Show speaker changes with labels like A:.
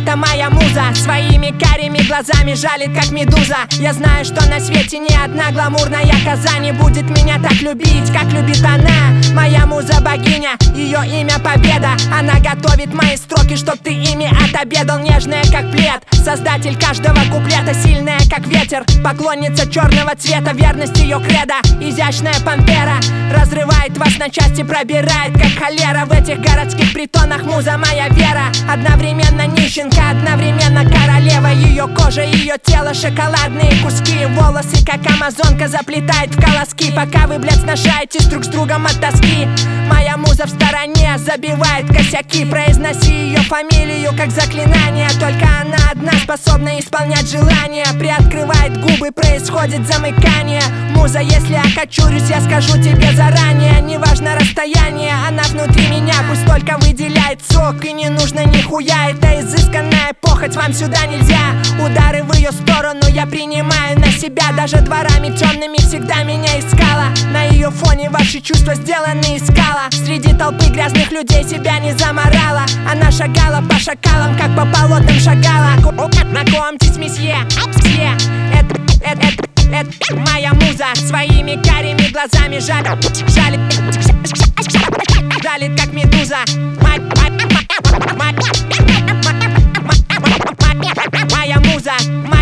A: это моя муза. Своими карими глазами жалит, как медуза. Я знаю, что на свете ни одна гламурная коза не будет меня так любить, как любит она. Моя муза богиня, ее имя победа. Она готовит мои строки, чтоб ты ими отобедал. Нежная, как плед, создатель каждого куплета. Сильная, как ветер, поклонница черного цвета. Верность ее кредо, изящная пампера. Разрывает вас на части, пробирает, как холера. В этих городских притонах муза моя вера. Одновременно нищенка, одновременно королева. Ее кожа, ее тело, шоколадные куски. Волосы, как амазонка, заплетает в колоски. Пока вы, блядь, сношаетесь друг с другом от тоски. Моя муза в стороне забивает косяки. Произноси ее фамилию, как заклинание. Только она одна способна исполнять желания. Приоткрывает губы, происходит замыкание. Муза, если окочурюсь, я скажу тебе заранее. Неважно расстояние, она внутри меня. Пусть только выделяет сок, и не нужно нихуя. Это изысканная похоть, вам сюда нельзя. Удары в ее сторону я принимаю на себя. Даже дворами темными всегда меня искала. На ее фоне ваши чувства сделаны из скала. Среди толпы грязных людей себя не заморала. Она шагала по шакалам, как по болотам шагала. Знакомьтесь, месье, это моя муза. Своими карими глазами жалит, как медуза. Моя муза.